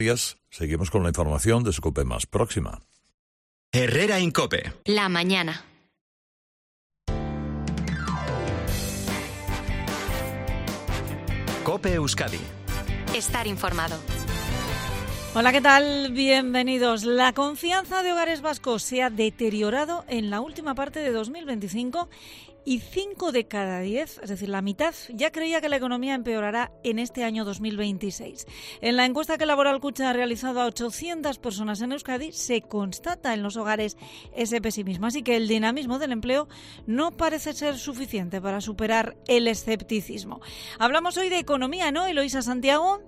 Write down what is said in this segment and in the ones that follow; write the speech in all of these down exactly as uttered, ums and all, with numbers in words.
Seguimos con la información de su COPE más próxima. Herrera en COPE. La mañana. COPE Euskadi. Estar informado. Hola, ¿qué tal? Bienvenidos. La confianza de hogares vascos se ha deteriorado en la última parte de dos mil veinticinco y cinco de cada diez, es decir, la mitad, ya creía que la economía empeorará en este año dos mil veintiséis. En la encuesta que Laboral Kutxa ha realizado a ochocientas personas en Euskadi, se constata en los hogares ese pesimismo. Así que el dinamismo del empleo no parece ser suficiente para superar el escepticismo. Hablamos hoy de economía, ¿no, Eloísa Santiago?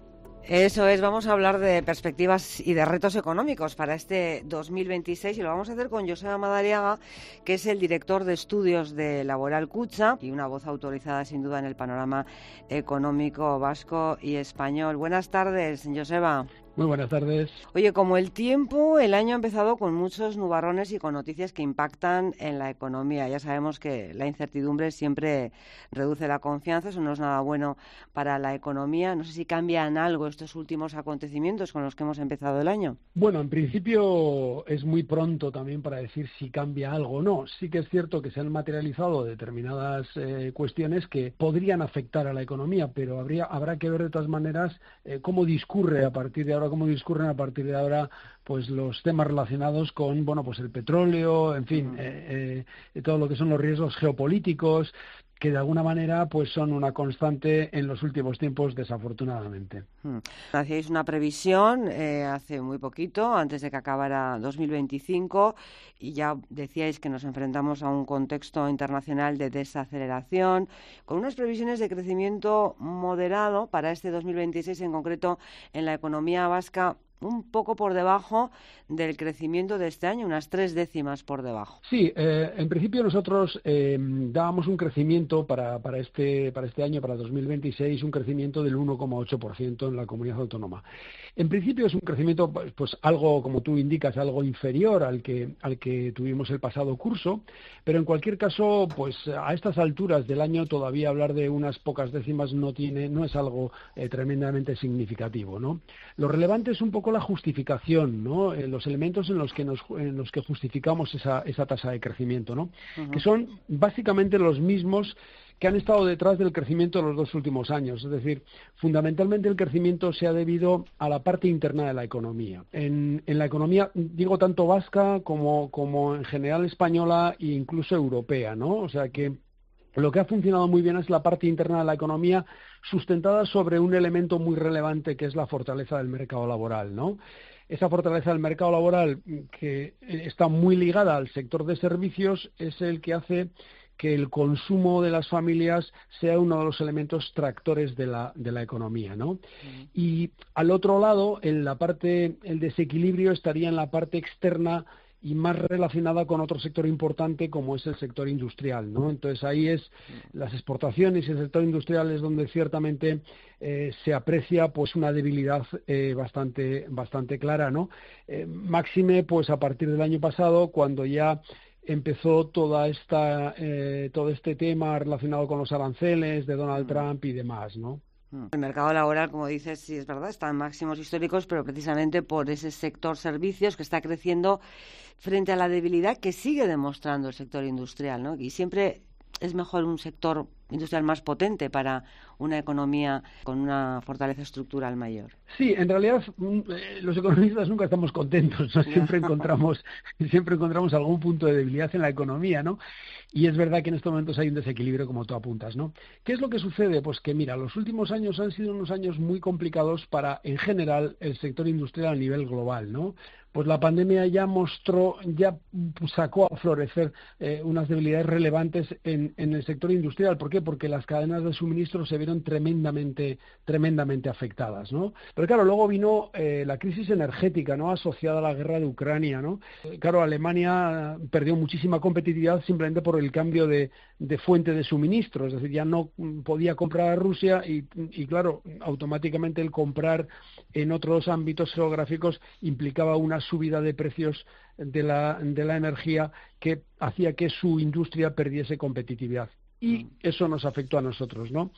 Eso es, vamos a hablar de perspectivas y de retos económicos para este dos mil veintiséis y lo vamos a hacer con Joseba Madariaga, que es el director de estudios de Laboral Kutxa y una voz autorizada sin duda en el panorama económico vasco y español. Buenas tardes, Joseba. Muy buenas tardes. Oye, como el tiempo, el año ha empezado con muchos nubarrones y con noticias que impactan en la economía. Ya sabemos que la incertidumbre siempre reduce la confianza, eso no es nada bueno para la economía. No sé si cambian algo estos últimos acontecimientos con los que hemos empezado el año. Bueno, en principio es muy pronto también para decir si cambia algo o no. Sí que es cierto que se han materializado determinadas eh, cuestiones que podrían afectar a la economía, pero habría, habrá que ver de todas maneras eh, cómo discurre a partir de ahora cómo discurren a partir de ahora pues los temas relacionados con bueno pues el petróleo, en fin, eh, eh, todo lo que son los riesgos geopolíticos que de alguna manera pues son una constante en los últimos tiempos, desafortunadamente. Hmm. Hacíais una previsión eh, hace muy poquito, antes de que acabara dos mil veinticinco, y ya decíais que nos enfrentamos a un contexto internacional de desaceleración, con unas previsiones de crecimiento moderado para este dos mil veintiséis, en concreto en la economía vasca, un poco por debajo del crecimiento de este año, unas tres décimas por debajo. Sí, eh, en principio nosotros eh, dábamos un crecimiento para, para, este, para este año, para dos mil veintiséis, un crecimiento del uno coma ocho por ciento en la comunidad autónoma. En principio es un crecimiento, pues, pues algo, como tú indicas, algo inferior al que, al que tuvimos el pasado curso, pero en cualquier caso, pues a estas alturas del año todavía hablar de unas pocas décimas no tiene, no es algo eh, tremendamente significativo, ¿no? Lo relevante es un poco la justificación, ¿no? Eh, los elementos en los que nos, en los que justificamos esa, esa tasa de crecimiento, ¿no? Uh-huh. Que son básicamente los mismos que han estado detrás del crecimiento de los dos últimos años. Es decir, fundamentalmente el crecimiento se ha debido a la parte interna de la economía. En, en la economía, digo, tanto vasca como, como en general española e incluso europea, ¿no? O sea que lo que ha funcionado muy bien es la parte interna de la economía, sustentada sobre un elemento muy relevante que es la fortaleza del mercado laboral, ¿no? Esa fortaleza del mercado laboral, que está muy ligada al sector de servicios, es el que hace que el consumo de las familias sea uno de los elementos tractores de la, de la economía, ¿no? Uh-huh. Y al otro lado, en la parte, el desequilibrio estaría en la parte externa y más relacionada con otro sector importante como es el sector industrial, ¿no? Entonces ahí es las exportaciones y el sector industrial es donde ciertamente eh, se aprecia pues una debilidad eh, bastante bastante clara, ¿no? Eh, máxime pues a partir del año pasado, cuando ya empezó toda esta eh, todo este tema relacionado con los aranceles de Donald Trump y demás, ¿no? El mercado laboral, como dices, sí es verdad, está en máximos históricos, pero precisamente por ese sector servicios que está creciendo frente a la debilidad que sigue demostrando el sector industrial, ¿no? Y siempre es mejor un sector industrial más potente para una economía con una fortaleza estructural mayor. Sí, en realidad los economistas nunca estamos contentos, ¿no? Siempre encontramos siempre encontramos algún punto de debilidad en la economía, ¿no? Y es verdad que en estos momentos hay un desequilibrio, como tú apuntas, ¿no? ¿Qué es lo que sucede? Pues que, mira, los últimos años han sido unos años muy complicados para, en general, el sector industrial a nivel global, ¿no? Pues la pandemia ya mostró, ya sacó a florecer eh, unas debilidades relevantes en, en el sector industrial. ¿Por qué? Porque las cadenas de suministro se vieron tremendamente, tremendamente afectadas, ¿no? Pero claro, luego vino eh, la crisis energética, ¿no? Asociada a la guerra de Ucrania, ¿no? Eh, claro, Alemania perdió muchísima competitividad simplemente por el cambio de, de fuente de suministro, es decir, ya no podía comprar a Rusia y, y claro, automáticamente el comprar en otros ámbitos geográficos implicaba una subida de precios de la, de la energía que hacía que su industria perdiese competitividad. Y eso nos afectó a nosotros, ¿no?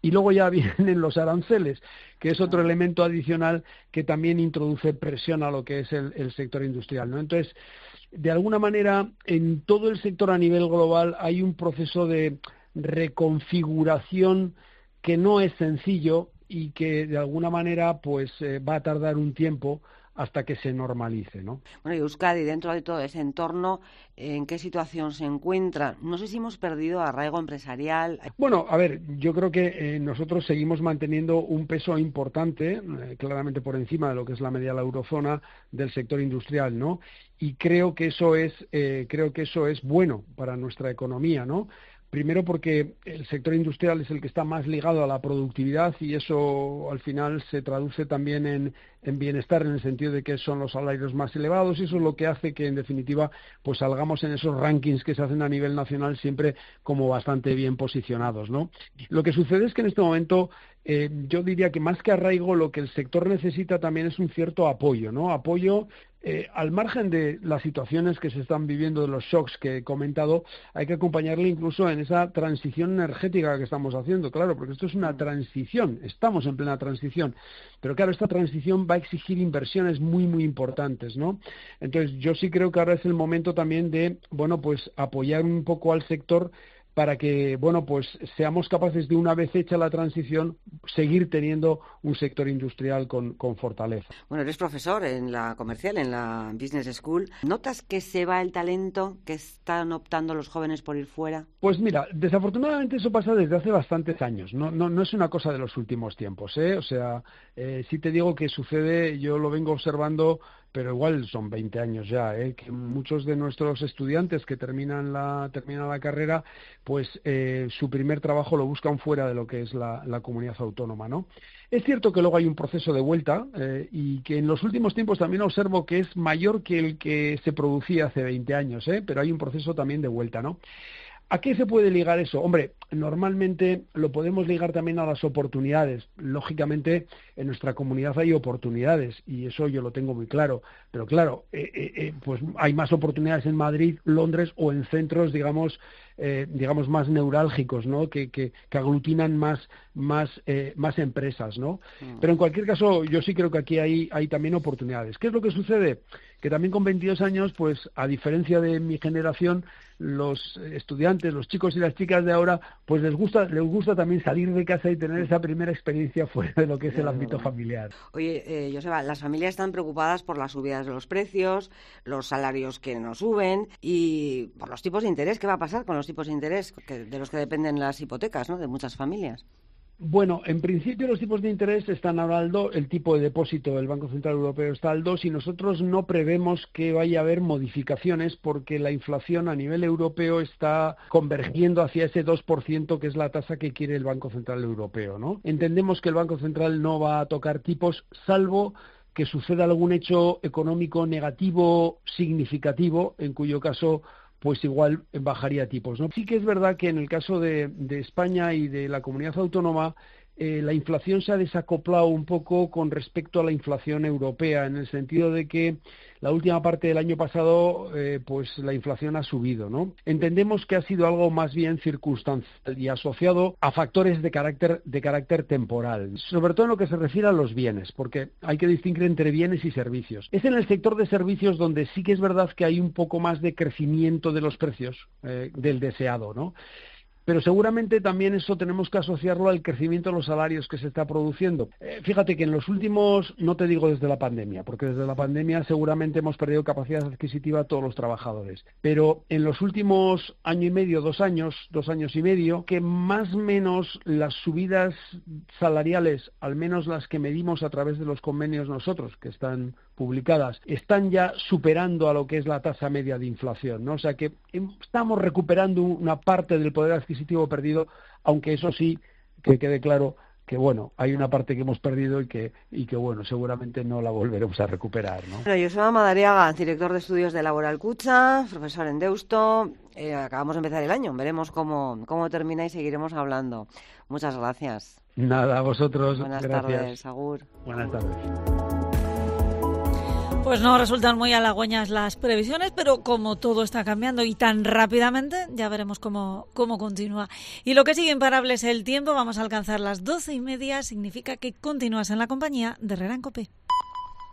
Y luego ya vienen los aranceles, que es otro elemento adicional que también introduce presión a lo que es el, el sector industrial, ¿no? Entonces, de alguna manera, en todo el sector a nivel global hay un proceso de reconfiguración que no es sencillo y que de alguna manera pues eh, va a tardar un tiempo hasta que se normalice, ¿no? Bueno, y Euskadi, dentro de todo ese entorno, ¿en qué situación se encuentra? No sé si hemos perdido arraigo empresarial. Bueno, a ver, yo creo que eh, nosotros seguimos manteniendo un peso importante, eh, claramente por encima de lo que es la media de la eurozona, del sector industrial, ¿no? Y creo que eso es, eh, creo que eso es bueno para nuestra economía, ¿no? Primero porque el sector industrial es el que está más ligado a la productividad y eso al final se traduce también en, en bienestar en el sentido de que son los salarios más elevados y eso es lo que hace que en definitiva pues salgamos en esos rankings que se hacen a nivel nacional siempre como bastante bien posicionados, ¿no? Lo que sucede es que en este momento eh, yo diría que más que arraigo lo que el sector necesita también es un cierto apoyo, ¿no? Apoyo Eh, al margen de las situaciones que se están viviendo, de los shocks que he comentado, hay que acompañarle incluso en esa transición energética que estamos haciendo, claro, porque esto es una transición, estamos en plena transición, pero claro, esta transición va a exigir inversiones muy, muy importantes, ¿no? Entonces, yo sí creo que ahora es el momento también de, bueno, pues apoyar un poco al sector para que, bueno, pues seamos capaces de, una vez hecha la transición, seguir teniendo un sector industrial con, con fortaleza. Bueno, eres profesor en la comercial, en la Business School. ¿Notas que se va el talento, que están optando los jóvenes por ir fuera? Pues mira, desafortunadamente eso pasa desde hace bastantes años. No, no, no es una cosa de los últimos tiempos, ¿eh? O sea, eh, si te digo que sucede, yo lo vengo observando, pero igual son veinte años ya, ¿eh? Que muchos de nuestros estudiantes que terminan la terminan la carrera, pues eh, su primer trabajo lo buscan fuera de lo que es la, la comunidad autónoma, ¿no? Es cierto que luego hay un proceso de vuelta eh, y que en los últimos tiempos también observo que es mayor que el que se producía hace veinte años, ¿eh? Pero hay un proceso también de vuelta, ¿no? ¿A qué se puede ligar eso? Hombre, normalmente lo podemos ligar también a las oportunidades. Lógicamente, en nuestra comunidad hay oportunidades y eso yo lo tengo muy claro. Pero claro, eh, eh, pues hay más oportunidades en Madrid, Londres o en centros, digamos, eh, digamos más neurálgicos, ¿no? Que, que, que aglutinan más, más, eh, más empresas, ¿no? Mm. Pero en cualquier caso, yo sí creo que aquí hay, hay también oportunidades. ¿Qué es lo que sucede? Que también con veintidós años, pues a diferencia de mi generación, los estudiantes, los chicos y las chicas de ahora, pues les gusta, les gusta también salir de casa y tener esa primera experiencia fuera de lo que es el ámbito familiar. Oye, eh, Joseba, las familias están preocupadas por las subidas de los precios, los salarios que no suben y por los tipos de interés. ¿Qué va a pasar con los tipos de interés que, de los que dependen las hipotecas, ¿no? De muchas familias? Bueno, en principio los tipos de interés están ahora al dos, el tipo de depósito del Banco Central Europeo está al dos y nosotros no prevemos que vaya a haber modificaciones porque la inflación a nivel europeo está convergiendo hacia ese dos por ciento que es la tasa que quiere el Banco Central Europeo, ¿no? Entendemos que el Banco Central no va a tocar tipos salvo que suceda algún hecho económico negativo significativo, en cuyo caso pues igual bajaría tipos, ¿no? Sí que es verdad que en el caso de, de España y de la comunidad autónoma, eh, la inflación se ha desacoplado un poco con respecto a la inflación europea, en el sentido de que la última parte del año pasado, eh, pues la inflación ha subido, ¿no? Entendemos que ha sido algo más bien circunstancial y asociado a factores de carácter, de carácter temporal, sobre todo en lo que se refiere a los bienes, porque hay que distinguir entre bienes y servicios. Es en el sector de servicios donde sí que es verdad que hay un poco más de crecimiento de los precios eh, del deseado, ¿no? Pero seguramente también eso tenemos que asociarlo al crecimiento de los salarios que se está produciendo. Eh, fíjate que en los últimos, no te digo desde la pandemia, porque desde la pandemia seguramente hemos perdido capacidad adquisitiva a todos los trabajadores, pero en los últimos año y medio, dos años, dos años y medio, que más o menos las subidas salariales, al menos las que medimos a través de los convenios nosotros, que están publicadas, están ya superando a lo que es la tasa media de inflación, ¿no? O sea que estamos recuperando una parte del poder adquisitivo perdido, aunque eso sí, que quede claro que bueno, hay una parte que hemos perdido y que y que bueno, seguramente no la volveremos a recuperar, ¿no? Bueno, Joseba Madariaga, director de estudios de Laboral Kutxa, profesor en Deusto, eh, acabamos de empezar el año, veremos cómo, cómo termina y seguiremos hablando. Muchas gracias. Nada, a vosotros. Buenas gracias. tardes, agur. Buenas tardes. Pues no resultan muy halagüeñas las previsiones, pero como todo está cambiando y tan rápidamente, ya veremos cómo, cómo continúa. Y lo que sigue imparable es el tiempo. Vamos a alcanzar las doce y media. Significa que continúas en la compañía de Herrera en COPE.